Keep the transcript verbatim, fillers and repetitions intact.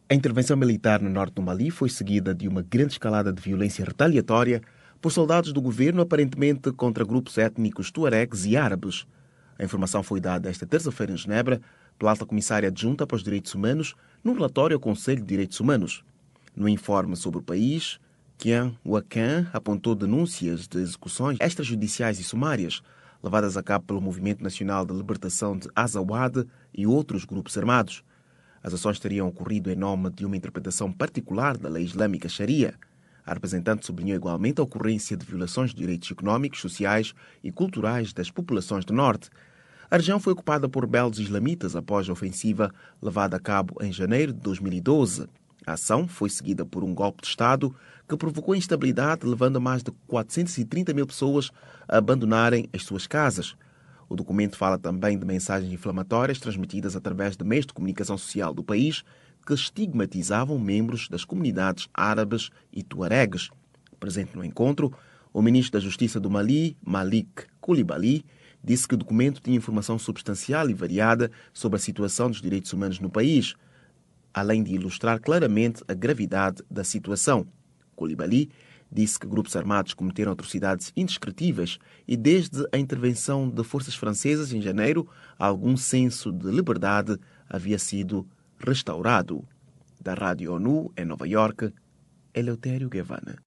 A intervenção militar no norte do Mali foi seguida de uma grande escalada de violência retaliatória por soldados do governo, aparentemente contra grupos étnicos tuaregs e árabes. A informação foi dada esta terça-feira em Genebra pela alta comissária adjunta para os direitos humanos num relatório ao Conselho de Direitos Humanos. No informe sobre o país, Kian Wakan apontou denúncias de execuções extrajudiciais e sumárias levadas a cabo pelo Movimento Nacional de Libertação de Azawad e outros grupos armados. As ações teriam ocorrido em nome de uma interpretação particular da lei islâmica Sharia. A representante sublinhou igualmente a ocorrência de violações de direitos económicos, sociais e culturais das populações do norte. A região foi ocupada por rebeldes islamitas após a ofensiva levada a cabo em janeiro de dois mil e doze. A ação foi seguida por um golpe de Estado que provocou instabilidade, levando a mais de quatrocentas e trinta mil pessoas a abandonarem as suas casas. O documento fala também de mensagens inflamatórias transmitidas através de meios de comunicação social do país que estigmatizavam membros das comunidades árabes e tuaregues. Presente no encontro, o ministro da Justiça do Mali, Malik Coulibaly, disse que o documento tinha informação substancial e variada sobre a situação dos direitos humanos no país, além de ilustrar claramente a gravidade da situação. Coulibaly disse que grupos armados cometeram atrocidades indescritíveis e desde a intervenção de forças francesas em janeiro, algum senso de liberdade havia sido restaurado. Da Rádio ONU, em Nova Iorque, Eleutério Gavan.